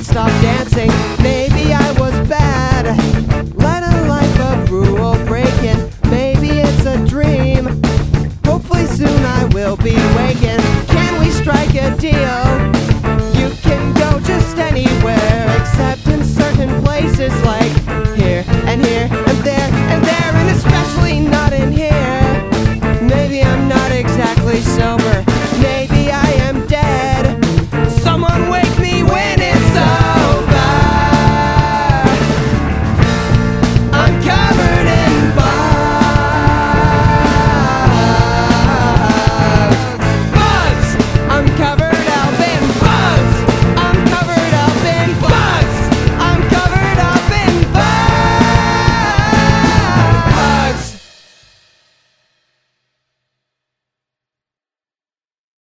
not stop dancing. Maybe I was bad, led a life of rule breaking. Maybe it's a dream, hopefully soon I will be waking. Can we strike a deal?